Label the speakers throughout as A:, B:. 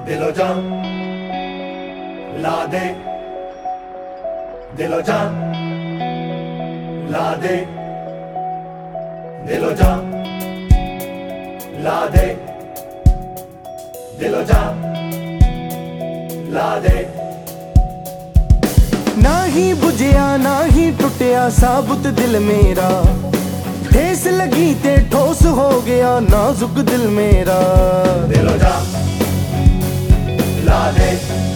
A: दिलो जान ला दे, दिलो जान ला दे, दिलो जान ला दे, दिलो जान ला दे।
B: ना ही बुझिया ना ही टुटिया साबुत दिल मेरा, ठेस लगी ते ठोस हो गया नाजुक दिल मेरा।
A: दिलो जान ला दे,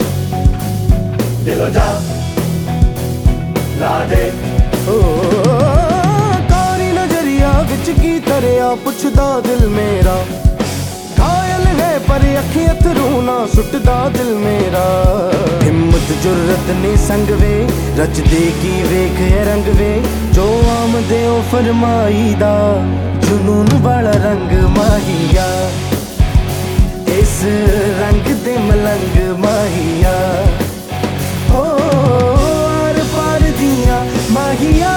A: दिलो जान ला दे।
B: ओ कारी नजरिया विच की तरया पुछदा दिल मेरा, घायल है पर अखी अथरू ना सुटदा दिल मेरा। हिम्मत जुर्रत ने संग वे रच दे की वेख रंग वे, जो आम दे ओ फरमाई दा जुनून वाला रंग माहिया, इस रंग दे मलंग माहिया। ओ आर पार दिया माहिया,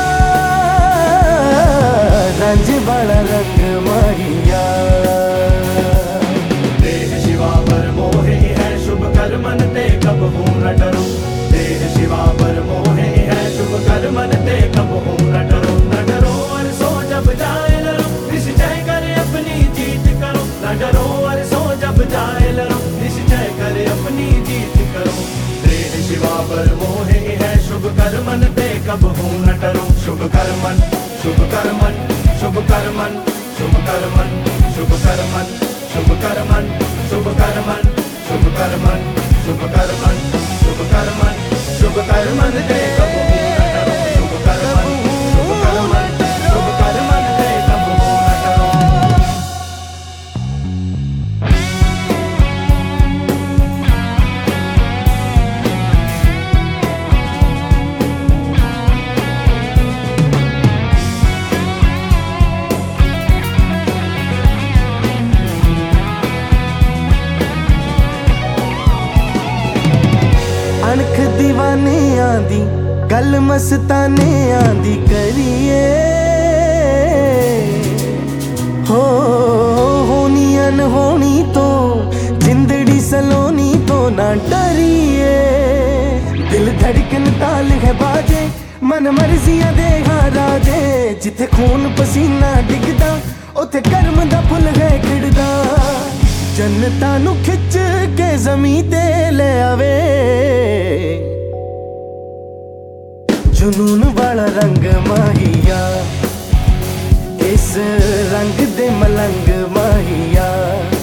B: रंज वाला रंग माहिया।
A: देह शिवा पर मोहे है शुभ कर मन ते कब हूँ न डरो, देह शिवा पर मोहे है शुभ कर मन ते कब हूँ न डरो, न डरो और सो जब जाए लड़ो, निश्चय कर अपनी जीत करो, न डरो और सो जब जाए लड़ो, निश्चय कर अपनी जीत करो। देह शिवा पर मोहे है शुभ कर मन ते कब हूँ न डरो, शुभ कर मन, शुभ कर मन, शुभ कर मन, शुभ कर मन, शुभ कर मन, शुभ कर मन, शुभ कर मन, शुभ कर मन, शुभ कर मन, शुभ कर मन, शुभ कर मन ते कब हूँ न डरो, शुभ कर मन, शुभ कर मन, शुभ कर मन ते कब हूँ न डरो।
B: अणख दीवाने आंदी गल मस्ताने आंदी करिए, हो होनी अनहोनी तो जिंदड़ी सलोनी तो ना डरिए। दिल धड़कन ताल है बाजे, मन मर्जियां दे राजे, जिथे खून पसीना डिगदा उथे कर्म दा फुल है खिड़दा। जन्नतां नू खिच के जमी ते ले आवे, जुनून वाला रंग माहिया, इस रंग दे मलंग माहिया।